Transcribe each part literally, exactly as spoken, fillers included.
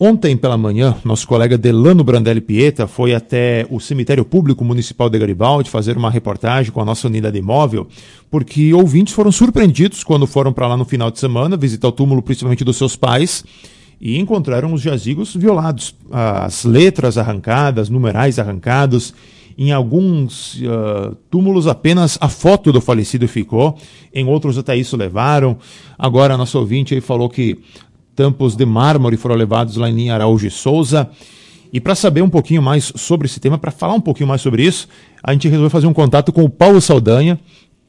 Ontem pela manhã, nosso colega Delano Brandelli Pieta foi até o Cemitério Público Municipal de Garibaldi fazer uma reportagem com a nossa unidade móvel, porque ouvintes foram surpreendidos quando foram para lá no final de semana visitar o túmulo principalmente dos seus pais e encontraram os jazigos violados, as letras arrancadas, numerais arrancados. Em alguns uh, túmulos apenas a foto do falecido ficou, em outros até isso levaram. Agora a nossa ouvinte aí falou que tampos de mármore foram levados lá em linha Araújo e Souza. E para saber um pouquinho mais sobre esse tema, para falar um pouquinho mais sobre isso, a gente resolveu fazer um contato com o Paulo Saldanha.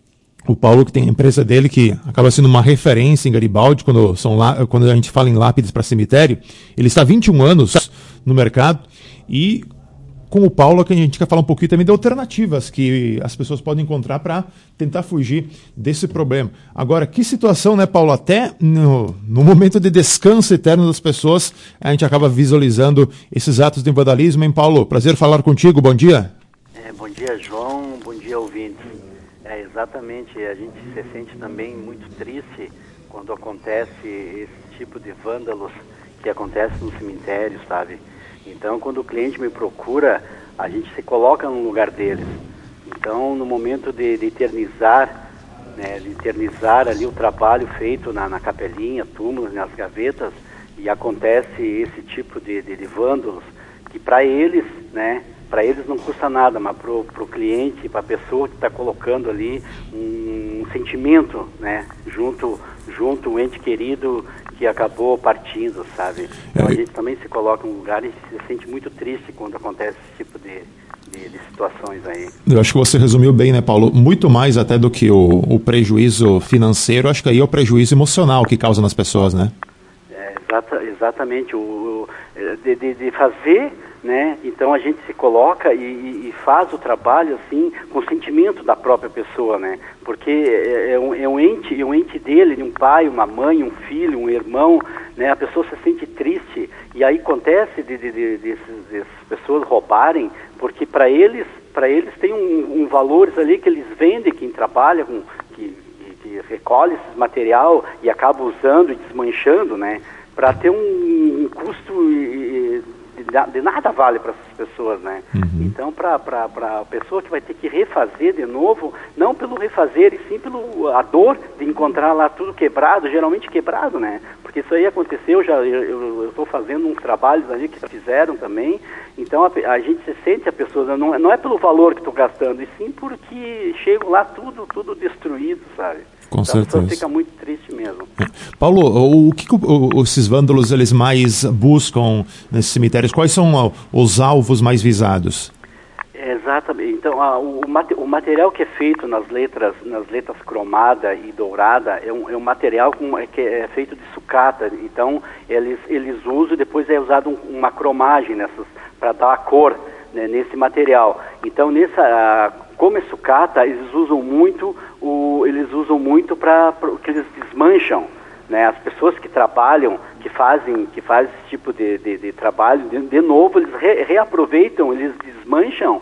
O Paulo, que tem a empresa dele, que acaba sendo uma referência em Garibaldi, quando, são lá, quando a gente fala em lápides para cemitério. Ele está há vinte e um anos no mercado e com o Paulo que a gente quer falar um pouquinho também de alternativas que as pessoas podem encontrar para tentar fugir desse problema. Agora, que situação, né, Paulo? Até no, no momento de descanso eterno das pessoas, a gente acaba visualizando esses atos de vandalismo, hein, Paulo? Prazer falar contigo, bom dia. É, bom dia, João, bom dia, ouvintes. É, exatamente, a gente se sente também muito triste quando acontece esse tipo de vândalos que acontece no cemitério, sabe? Então, quando o cliente me procura, a gente se coloca no lugar deles. Então, no momento de, de eternizar, né, de eternizar ali o trabalho feito na, na capelinha, túmulos, nas gavetas, e acontece esse tipo de, de, de vândalos, que para eles, né, para eles não custa nada, mas para o cliente, para a pessoa que está colocando ali um, um sentimento, né, junto, junto um ente querido que acabou partindo, sabe? Então a gente também se coloca em um lugar e se sente muito triste quando acontece esse tipo de, de, de situações aí. Eu acho que você resumiu bem, né, Paulo? Muito mais até do que o, o prejuízo financeiro, acho que aí é o prejuízo emocional que causa nas pessoas, né? É, exata, exatamente, o, o de, de, de fazer, né? Então a gente se coloca e, e faz o trabalho assim com o sentimento da própria pessoa, né? Porque é, é, um, é um ente, é um ente dele, um pai, uma mãe, um filho, um irmão, né? A pessoa se sente triste e aí acontece de, de, de, de, de, de pessoas roubarem, porque para eles, para eles tem um, um valores ali que eles vendem, quem trabalha com que, que recolhe esse material e acaba usando e desmanchando, né? Para ter um, um custo e, de nada vale para essas pessoas, né? Uhum. Então, para a pessoa que vai ter que refazer de novo, não pelo refazer, e sim pelo a dor de encontrar lá tudo quebrado, geralmente quebrado, né? Porque isso aí aconteceu, já, eu estou fazendo uns trabalhos ali que fizeram também, então a, a gente se sente a pessoa, não, não é pelo valor que estou gastando, e sim porque chegam lá tudo, tudo destruído, sabe? Com então, certeza. A pessoa fica muito triste mesmo. Paulo, o que, que o, esses vândalos eles mais buscam nesses cemitérios? Quais são os alvos mais visados? É, exatamente. Então, a, o, o material que é feito nas letras, nas letras cromada e dourada é um, é um material com, é, que é feito de sucata. Então, eles, eles usam e depois é usado um, uma cromagem nessas para dar a cor, né, nesse material. Então, nessa, a, como é sucata, eles usam muito o, eles usam muito para que eles desmancham, né? As pessoas que trabalham, que fazem, que fazem esse tipo de, de, de trabalho, de, de novo, eles re, reaproveitam, eles desmancham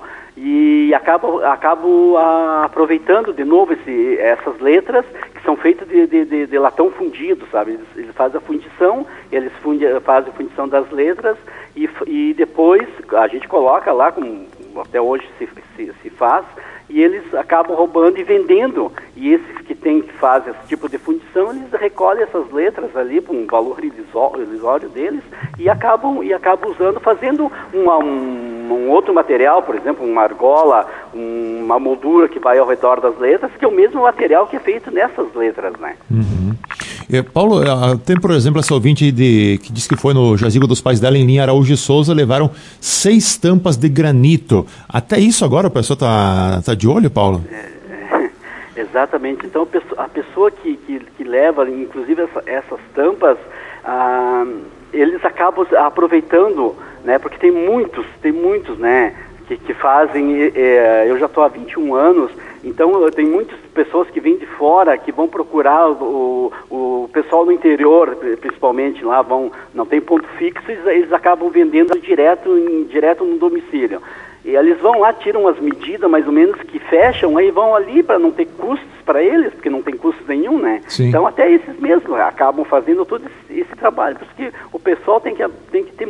e acabam, acabam a, aproveitando de novo esse, essas letras que são feitas de, de, de, de latão fundido, sabe? Eles, eles fazem a fundição, eles fundi, fazem a fundição das letras e, e depois a gente coloca lá, como até hoje se, se, se faz, e eles acabam roubando e vendendo. E esses que tem que fazem esse tipo de fundição, eles recolhem essas letras ali por um valor irrisório deles e acabam, e acabam usando, fazendo uma, um, um outro material, por exemplo, uma argola, um, uma moldura que vai ao redor das letras, que é o mesmo material que é feito nessas letras, né? Uhum. É, Paulo, tem, por exemplo, essa ouvinte de, que disse que foi no jazigo dos pais dela em linha Araújo e Souza, levaram seis tampas de granito. Até isso agora a pessoa está tá de olho, Paulo? É, é, exatamente. Então, a pessoa, a pessoa que, que, que leva, inclusive, essa, essas tampas, ah, eles acabam aproveitando, né? Porque tem muitos, tem muitos, né? Que, que fazem, é, eu já estou há vinte e um anos, então tem muitas pessoas que vêm de fora, que vão procurar o, o pessoal do interior, principalmente lá, vão, não tem ponto fixo, eles, eles acabam vendendo direto, em, direto no domicílio. E eles vão lá, tiram as medidas mais ou menos que fecham, aí vão ali para não ter custos para eles, porque não tem custo nenhum, né? Sim. Então até esses mesmos acabam fazendo todo esse, esse trabalho. Por isso que o pessoal tem que, tem que ter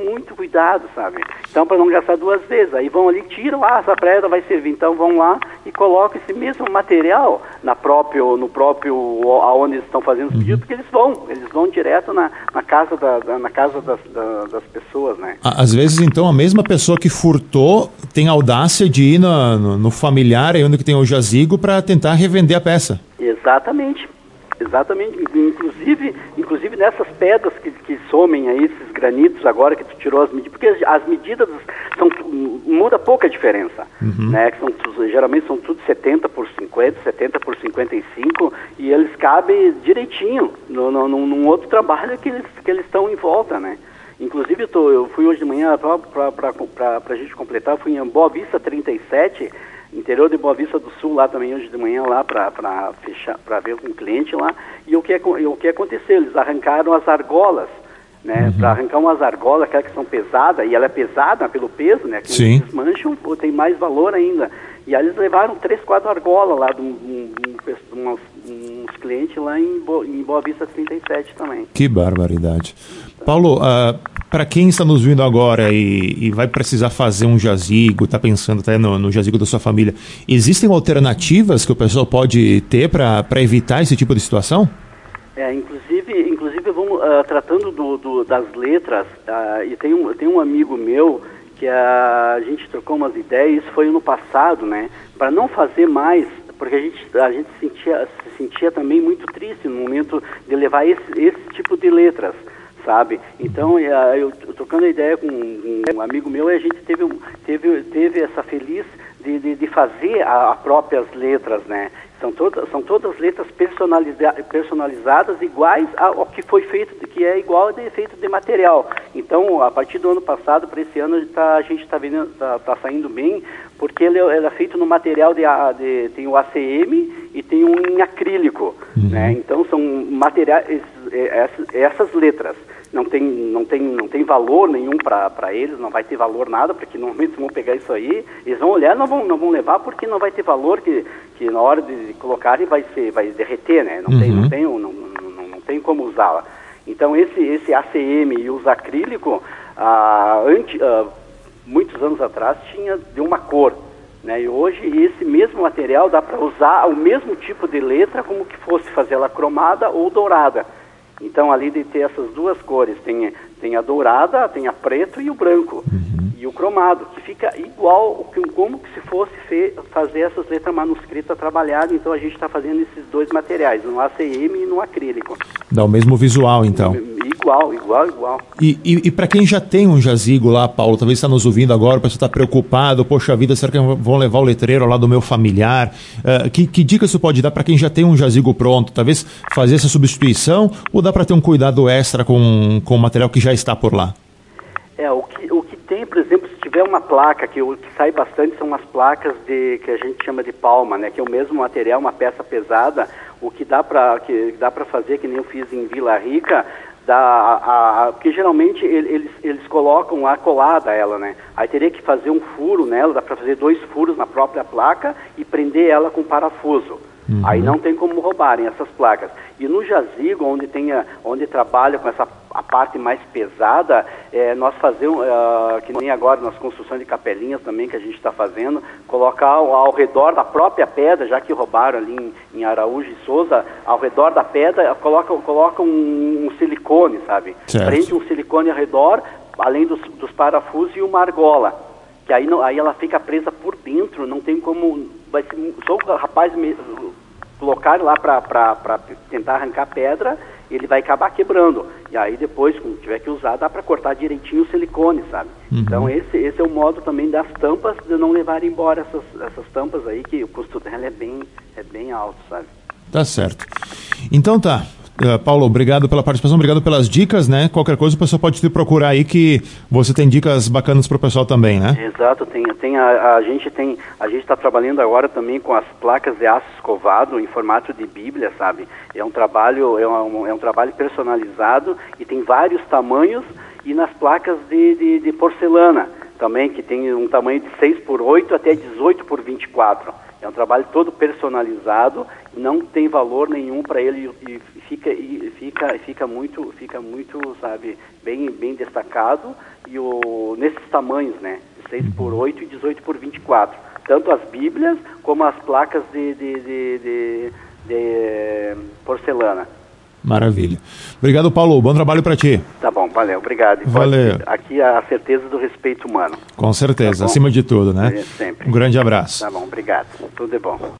cuidado, sabe? Então, para não gastar duas vezes, aí vão ali, tiram, ah, essa pedra vai servir, então vão lá e colocam esse mesmo material na próprio, no próprio, aonde eles estão fazendo os pedidos, porque eles vão, eles vão direto na, na casa, da, da, na casa das, da, das pessoas, né? Às vezes, então, a mesma pessoa que furtou tem a audácia de ir no, no, no familiar, aí onde que tem o jazigo, para tentar revender a peça. Exatamente. Exatamente, inclusive, inclusive nessas pedras que, que somem aí, esses granitos agora que tu tirou as medidas, porque as, as medidas são, muda pouca diferença, uhum. né, que são, geralmente são tudo setenta por cinquenta, setenta por cinquenta e cinco, e eles cabem direitinho no, no, num outro trabalho que eles que eles estão em volta, né. Inclusive eu, tô, eu fui hoje de manhã para a gente completar, fui em Boa Vista trinta e sete, interior de Boa Vista do Sul, lá também hoje de manhã, lá para fechar, para ver com um cliente lá, e o que, e o que aconteceu? Eles arrancaram as argolas, né, uhum. para arrancar umas argolas, aquelas que são pesadas, e ela é pesada pelo peso, né, que Sim. desmancham, tem mais valor ainda, e aí eles levaram três, quatro argolas lá de um, um, um, uns, uns clientes lá em, Bo, em Boa Vista trinta e sete também. Que barbaridade. Paulo, uh, para quem está nos vindo agora e, e vai precisar fazer um jazigo, está pensando até no, no jazigo da sua família, existem alternativas que o pessoal pode ter para evitar esse tipo de situação? É, inclusive, inclusive vamos, uh, tratando do, do, das letras, uh, e tem um, tem um amigo meu que uh, a gente trocou umas ideias, isso foi no passado, né, para não fazer mais, porque a gente, a gente se, sentia, se sentia também muito triste no momento de levar esse, esse tipo de letras, sabe? Então, eu, eu trocando a ideia com um amigo meu, a gente teve, teve, teve essa feliz de, de, de fazer as próprias letras, né? São todas, são todas letras personaliza, personalizadas iguais ao que foi feito, que é igual de feito de material. Então, a partir do ano passado para esse ano, tá, a gente está tá, tá saindo bem, porque ele, ele é feito no material de, de tem o A C M e tem um em acrílico, uhum. né? Então, são materiais, essas, essas letras. Não tem, não tem, não tem valor nenhum para eles, não vai ter valor nada, porque normalmente vão pegar isso aí, eles vão olhar, não vão, não vão levar, porque não vai ter valor que, que na hora de colocarem vai ser, vai derreter, né? Não, uhum. tem, não, tem, não, não, não tem como usá-la. Então esse, esse A C M e os acrílicos, ah, antes, ah, muitos anos atrás tinha de uma cor, né? E hoje esse mesmo material dá para usar o mesmo tipo de letra como que fosse fazer ela cromada ou dourada. Então, ali de ter essas duas cores, tem, tem a dourada, tem a preto e o branco, uhum. e o cromado, que fica igual, como que se fosse fe, fazer essas letras manuscritas trabalhadas. Então, a gente está fazendo esses dois materiais, no A C M e no acrílico. Dá o mesmo visual, então. Igual, igual, igual. E, e, e para quem já tem um jazigo lá, Paulo, talvez está nos ouvindo agora, o pessoal está preocupado, poxa vida, será que vão levar o letreiro lá do meu familiar? Uh, que, que dica você pode dar para quem já tem um jazigo pronto? Talvez fazer essa substituição ou dá para ter um cuidado extra com, com o material que já está por lá? É, o que, o que tem, por exemplo, se tiver uma placa, que o que sai bastante são as placas de, que a gente chama de palma, né, que é o mesmo material, uma peça pesada, o que dá para que dá para fazer, que nem eu fiz em Vila Rica, dá a, a, porque geralmente eles, eles colocam a colada ela, né, aí teria que fazer um furo nela, dá para fazer dois furos na própria placa e prender ela com parafuso. Uhum. Aí não tem como roubarem essas placas. E no jazigo, onde, tem a, onde trabalha com essa a parte mais pesada, é, nós fazemos, uh, que nem agora nas construções de capelinhas também que a gente está fazendo, colocar ao, ao redor da própria pedra, já que roubaram ali em, em Araújo e Souza, ao redor da pedra, coloca, coloca um, um silicone, sabe? Certo. Prende um silicone ao redor, além dos, dos parafusos e uma argola. Que aí, não, aí ela fica presa por dentro, não tem como, vai ser, só o rapaz me, colocar lá para tentar arrancar a pedra, ele vai acabar quebrando. E aí depois, quando tiver que usar, dá para cortar direitinho o silicone, sabe? Uhum. Então esse, esse é o modo também das tampas, de não levar embora essas, essas tampas aí, que o custo dela é bem, é bem alto, sabe? Tá certo. Então tá. Uh, Paulo, obrigado pela participação, obrigado pelas dicas, né? Qualquer coisa o pessoal pode te procurar aí, que você tem dicas bacanas para o pessoal também, né? Exato, tem, tem a, a gente tem a gente está trabalhando agora também com as placas de aço escovado em formato de Bíblia, sabe? É um trabalho é um, é um trabalho personalizado e tem vários tamanhos, e nas placas de, de, de porcelana também, que tem um tamanho de seis por oito até dezoito por vinte e quatro. É um trabalho todo personalizado, não tem valor nenhum para ele e fica, e fica, fica muito, fica muito, sabe, bem, bem destacado. E o, nesses tamanhos, né, seis por oito e dezoito por vinte e quatro, tanto as Bíblias como as placas de, de, de, de, de porcelana. Maravilha. Obrigado, Paulo. Bom trabalho para ti. Tá bom, valeu, obrigado. E valeu. Aqui a certeza do respeito humano. Com certeza, tá acima de tudo, né? É, sempre. Um grande abraço. Tá bom, obrigado. Tudo de bom.